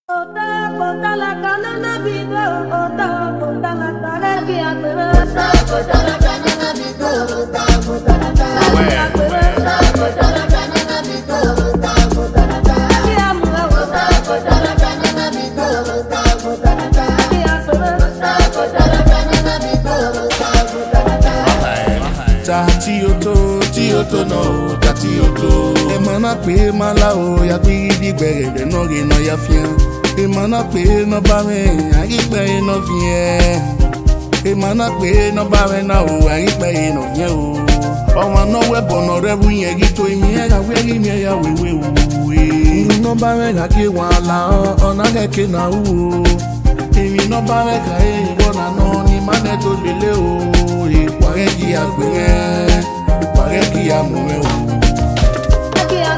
Tioto no, Tioto. Emana pe malao ya bidi gbere no re no ya fian. Emana pe no ba me, ari pe no vien. Emana pe no ba me na o, ari pe no vien o. Omo no we bono re bu yen gi to imi e ga we ri mi ya we we. No ba me ga ke wa la o na ke na u. Emi no ba me ga e bona no ni mane to lele o. E kware gi agbe. Qui a mouru qui a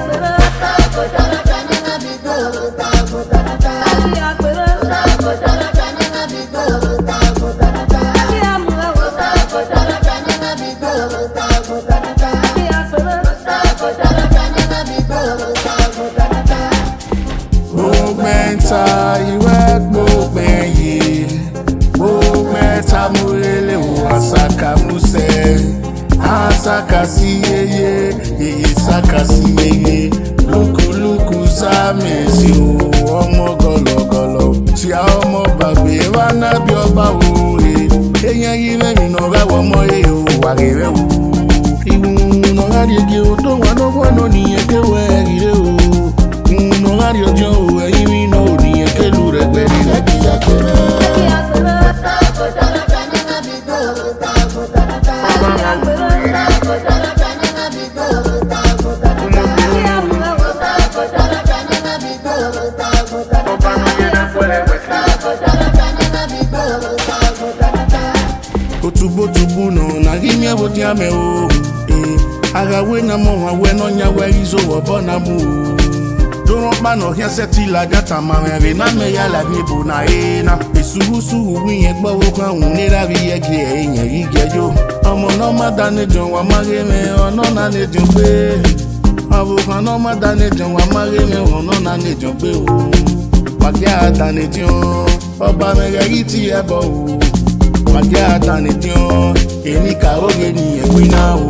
Sakasi ye sakasi ye luku samesi o ọmọ gọlọgọlọ ti a ọmọ bagbe wa na bi ọba o eyan yi me mi no ra wo mo o wa re o iwu no ra ri ge o to wa no bo no ni e ke we ri o no ra ri ojo o eyin mi no ni e ke lu re gbe ni re ki ya ko Otubo no na gimia boti ame o aga we na mo wa we no nya we izo wo bona mu do pa no hia seti la gata ma re na me ya la ni bu na na esusu wi yen gbo wo kan un ni la bi ye ge eyan ri gejo omo no ma da ni jon wa ma re me ono na ni jon pe abo kan no ma da ni jon wa ma re me ono na ni jon pe o wa ke ata ni jon oba me re yi ti e bo o Magia tani tion, eni ka oge ni ekwina o.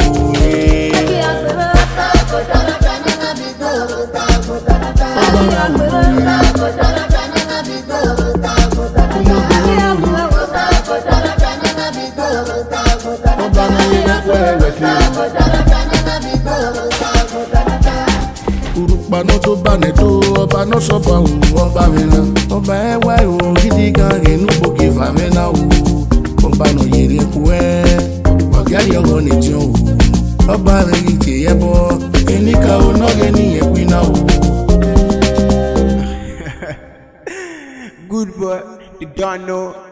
Urupa no to bane to, oba no soba o, oba mena. Oba ewa o, gidi gan enu boke va mena o. Oba no yere kwe, waga yogo ni tion o. Oba regi ke yebo, enika o no geni ekwina o. Good boy, you don't know.